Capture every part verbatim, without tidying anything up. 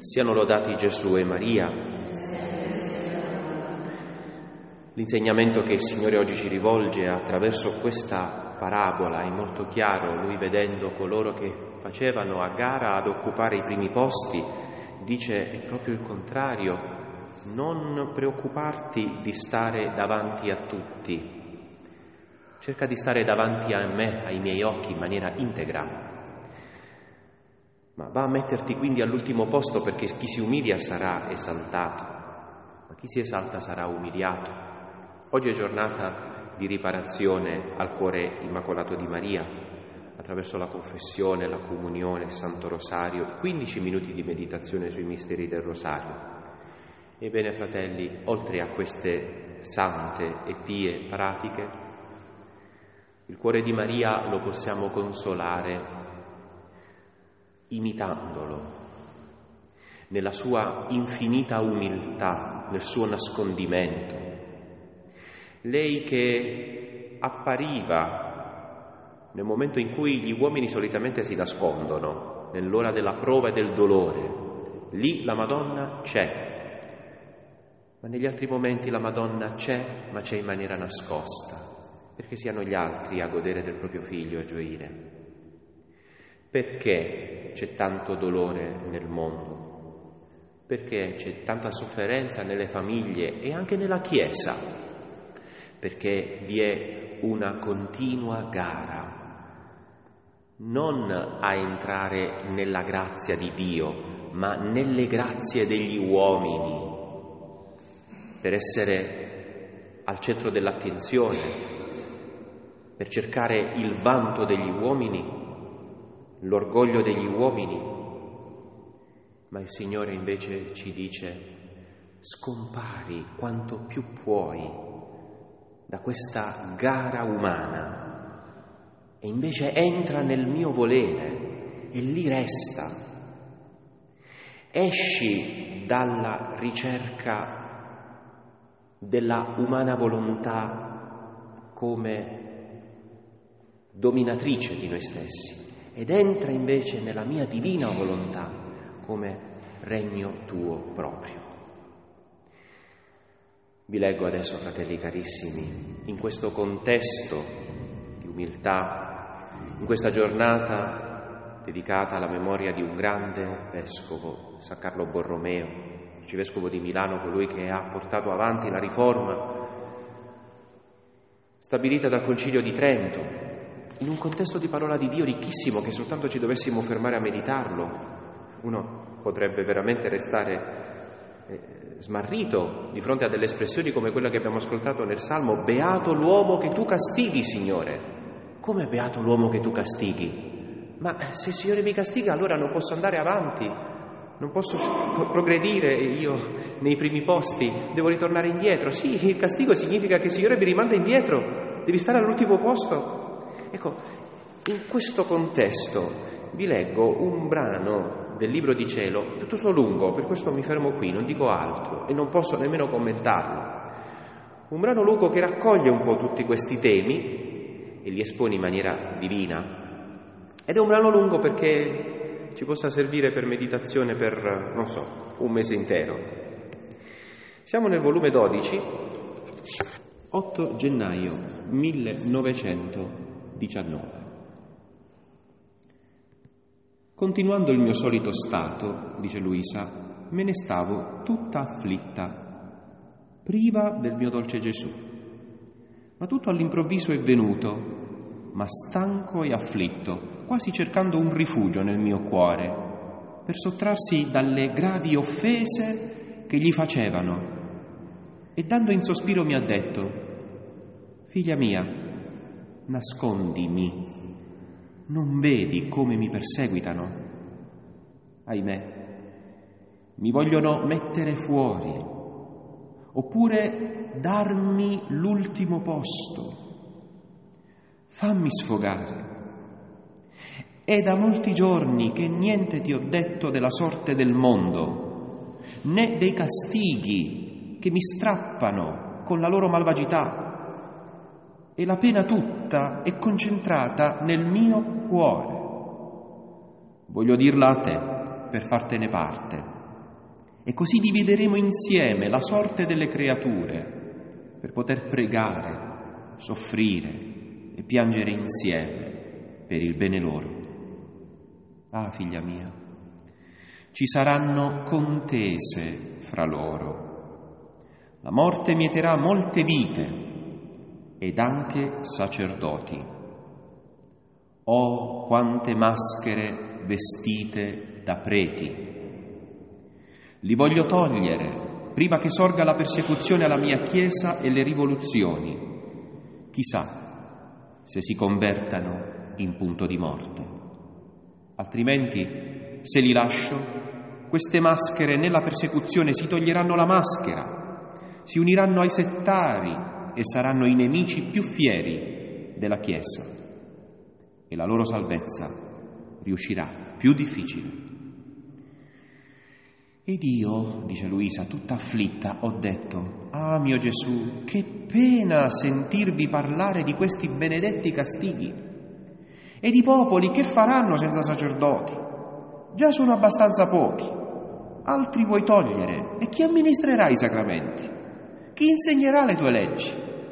Siano lodati Gesù e Maria. L'insegnamento che il Signore oggi ci rivolge attraverso questa parabola è molto chiaro. Lui, vedendo coloro che facevano a gara ad occupare i primi posti, dice è proprio il contrario: non preoccuparti di stare davanti a tutti, cerca di stare davanti a me, ai miei occhi, in maniera integra. Ma va a metterti quindi all'ultimo posto, perché chi si umilia sarà esaltato, ma chi si esalta sarà umiliato. Oggi è giornata di riparazione al cuore immacolato di Maria, attraverso la confessione, la comunione, il Santo Rosario, quindici minuti di meditazione sui misteri del Rosario. Ebbene, fratelli, oltre a queste sante e pie pratiche, il cuore di Maria lo possiamo consolare imitandolo, nella sua infinita umiltà, nel suo nascondimento. Lei che appariva nel momento in cui gli uomini solitamente si nascondono, nell'ora della prova e del dolore, lì la Madonna c'è, ma negli altri momenti la Madonna c'è, ma c'è in maniera nascosta, perché siano gli altri a godere del proprio figlio e a gioire. Perché c'è tanto dolore nel mondo? Perché c'è tanta sofferenza nelle famiglie e anche nella Chiesa? Perché vi è una continua gara, non a entrare nella grazia di Dio, ma nelle grazie degli uomini, per essere al centro dell'attenzione, per cercare il vanto degli uomini, l'orgoglio degli uomini. Ma il Signore invece ci dice: scompari quanto più puoi da questa gara umana e invece entra nel mio volere e lì resta. Esci dalla ricerca della umana volontà come dominatrice di noi stessi ed entra invece nella mia divina volontà come regno tuo proprio. Vi leggo adesso, fratelli carissimi, in questo contesto di umiltà, in questa giornata dedicata alla memoria di un grande vescovo, San Carlo Borromeo, arcivescovo di Milano, colui che ha portato avanti la riforma stabilita dal Concilio di Trento, in un contesto di parola di Dio ricchissimo che soltanto ci dovessimo fermare a meditarlo. Uno potrebbe veramente restare eh, smarrito di fronte a delle espressioni come quella che abbiamo ascoltato nel Salmo: beato l'uomo che tu castighi, Signore. Come beato l'uomo che tu castighi? Ma se il Signore mi castiga, allora non posso andare avanti, non posso progredire io nei primi posti, devo ritornare indietro. Sì, il castigo significa che il Signore mi rimanda indietro, devi stare all'ultimo posto. Ecco, in questo contesto vi leggo un brano del Libro di Cielo, piuttosto lungo, per questo mi fermo qui, non dico altro e non posso nemmeno commentarlo. Un brano lungo che raccoglie un po' tutti questi temi e li espone in maniera divina. Ed è un brano lungo perché ci possa servire per meditazione per, non so, un mese intero. Siamo nel volume dodici, otto gennaio millenovecentodiciannove. Continuando il mio solito stato, dice Luisa, me ne stavo tutta afflitta, priva del mio dolce Gesù. Ma tutto all'improvviso è venuto, ma stanco e afflitto, quasi cercando un rifugio nel mio cuore, per sottrarsi dalle gravi offese che gli facevano. E dando in sospiro mi ha detto: figlia mia, nascondimi, non vedi come mi perseguitano? Ahimè, mi vogliono mettere fuori, oppure darmi l'ultimo posto. Fammi sfogare. È da molti giorni che niente ti ho detto della sorte del mondo, né dei castighi che mi strappano con la loro malvagità. E la pena tutta è concentrata nel mio cuore. Voglio dirla a te per fartene parte. e così divideremo insieme la sorte delle creature per poter pregare, soffrire e piangere insieme per il bene loro. Ah, figlia mia, ci saranno contese fra loro. La morte mieterà molte vite ed anche sacerdoti. Oh, quante maschere vestite da preti! Li voglio togliere prima che sorga la persecuzione alla mia Chiesa e le rivoluzioni. Chissà se si convertano in punto di morte. Altrimenti, se li lascio, queste maschere nella persecuzione si toglieranno la maschera, si uniranno ai settari e saranno i nemici più fieri della Chiesa. E la loro salvezza riuscirà più difficile. Ed io, dice Luisa, tutta afflitta, ho detto: ah, mio Gesù, che pena sentirvi parlare di questi benedetti castighi. Ed i popoli che faranno senza sacerdoti? Già sono abbastanza pochi. Altri vuoi togliere? E chi amministrerà i sacramenti? Chi insegnerà le tue leggi?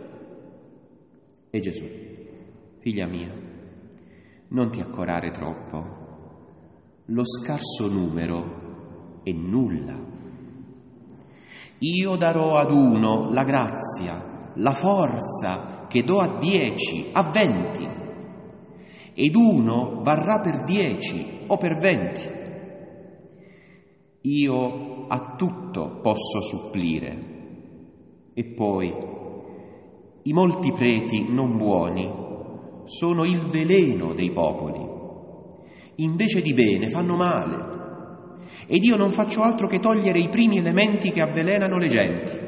E Gesù: figlia mia, non ti accorare troppo. Lo scarso numero è nulla. Io darò ad uno la grazia, la forza che do a dieci, a venti, ed uno varrà per dieci o per venti. Io a tutto posso supplire. E poi i molti preti non buoni sono il veleno dei popoli. Invece di bene fanno male. Ed io non faccio altro che togliere i primi elementi che avvelenano le genti.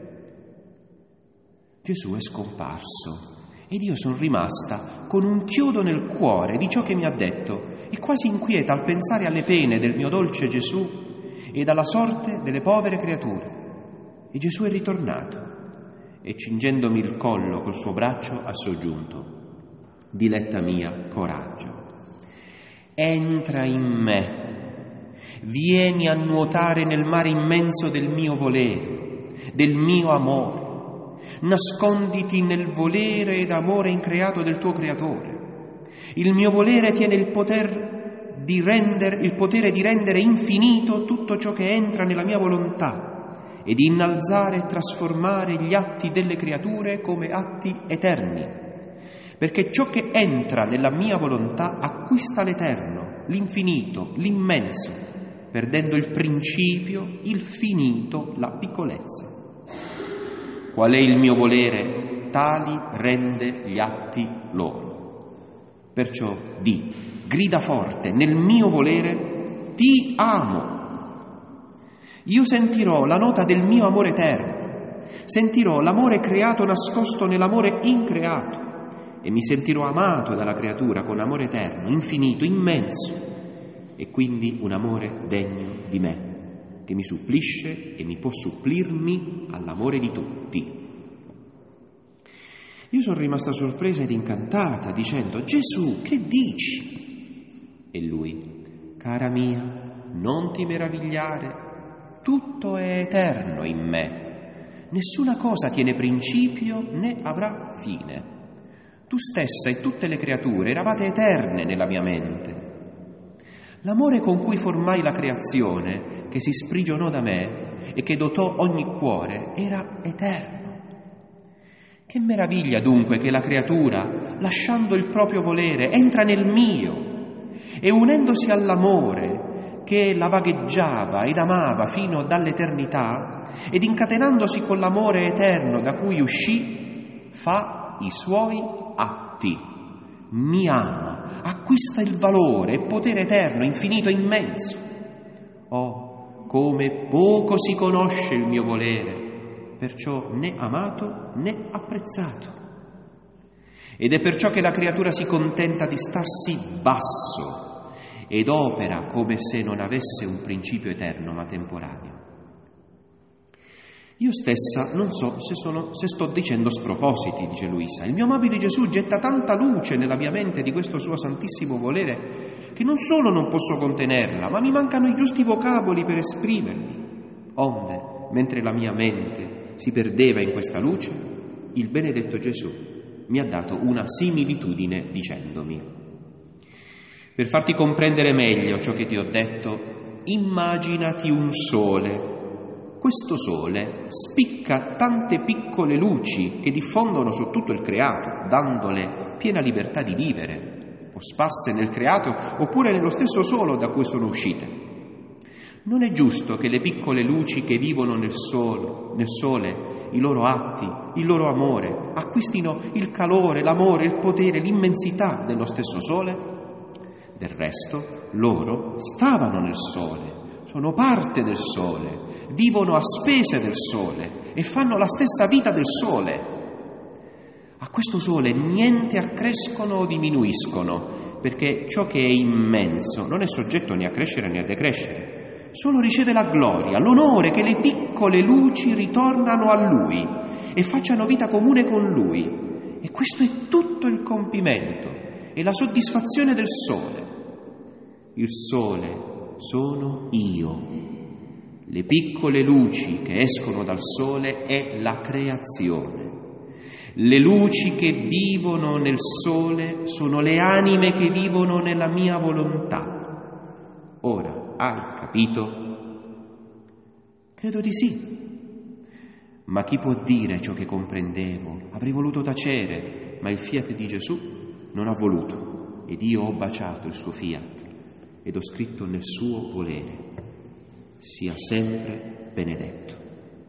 Gesù è scomparso ed io sono rimasta con un chiodo nel cuore di ciò che mi ha detto e quasi inquieta al pensare alle pene del mio dolce Gesù ed alla sorte delle povere creature. E Gesù è ritornato e, cingendomi il collo col suo braccio, ha soggiunto: diletta mia, coraggio, entra in me. Vieni a nuotare nel mare immenso del mio volere, del mio amore. Nasconditi nel volere ed amore increato del tuo Creatore. Il mio volere tiene il poter di rendere, il potere di rendere infinito tutto ciò che entra nella mia volontà e di innalzare e trasformare gli atti delle creature come atti eterni. Perché ciò che entra nella mia volontà acquista l'eterno, l'infinito, l'immenso, perdendo il principio, il finito, la piccolezza. Qual è il mio volere? Tali rende gli atti loro. Perciò di, grida forte, nel mio volere ti amo. Io sentirò la nota del mio amore eterno, sentirò l'amore creato nascosto nell'amore increato e mi sentirò amato dalla creatura con amore eterno, infinito, immenso. E quindi un amore degno di me, che mi supplisce e mi può supplirmi all'amore di tutti. Io sono rimasta sorpresa ed incantata, dicendo: Gesù, che dici? E lui: cara mia, non ti meravigliare, tutto è eterno in me, nessuna cosa tiene principio né avrà fine. Tu stessa e tutte le creature eravate eterne nella mia mente. L'amore con cui formai la creazione, che si sprigionò da me e che dotò ogni cuore, era eterno. Che meraviglia dunque che la creatura, lasciando il proprio volere, entra nel mio e unendosi all'amore che la vagheggiava ed amava fino dall'eternità ed incatenandosi con l'amore eterno da cui uscì, fa i suoi atti. Mi ama, acquista il valore e potere eterno, infinito e immenso. Oh, come poco si conosce il mio volere, perciò né amato né apprezzato. Ed è perciò che la creatura si contenta di starsi basso ed opera come se non avesse un principio eterno ma temporaneo. Io stessa non so se, sono, se sto dicendo spropositi, dice Luisa. Il mio amabile Gesù getta tanta luce nella mia mente di questo suo santissimo volere che non solo non posso contenerla, ma mi mancano i giusti vocaboli per esprimermi. Onde, mentre la mia mente si perdeva in questa luce, il benedetto Gesù mi ha dato una similitudine dicendomi: per farti comprendere meglio ciò che ti ho detto, immaginati un sole. Questo sole spicca tante piccole luci che diffondono su tutto il creato, dandole piena libertà di vivere, o sparse nel creato oppure nello stesso sole da cui sono uscite. Non è giusto che le piccole luci che vivono nel sole, nel sole, i loro atti, il loro amore, acquistino il calore, l'amore, il potere, l'immensità dello stesso sole? Del resto, loro stavano nel sole, sono parte del sole, vivono a spese del sole e fanno la stessa vita del sole. A questo sole niente accrescono o diminuiscono, perché ciò che è immenso non è soggetto né a crescere né a decrescere, solo riceve la gloria, l'onore che le piccole luci ritornano a Lui e facciano vita comune con Lui. E questo è tutto il compimento e la soddisfazione del sole. Il sole sono io. Le piccole luci che escono dal sole è la creazione. Le luci che vivono nel sole sono le anime che vivono nella mia volontà. Ora, hai capito? Credo di sì. Ma chi può dire ciò che comprendevo? Avrei voluto tacere, ma il fiat di Gesù non ha voluto, ed io ho baciato il suo fiat ed ho scritto nel suo volere: sia sempre benedetto.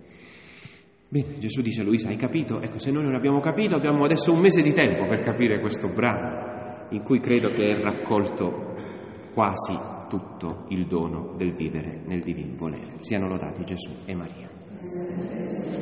Bene, Gesù dice a Luisa: hai capito? Ecco, se noi non abbiamo capito, abbiamo adesso un mese di tempo per capire questo brano, in cui credo che è raccolto quasi tutto il dono del vivere nel divin volere. Siano lodati Gesù e Maria.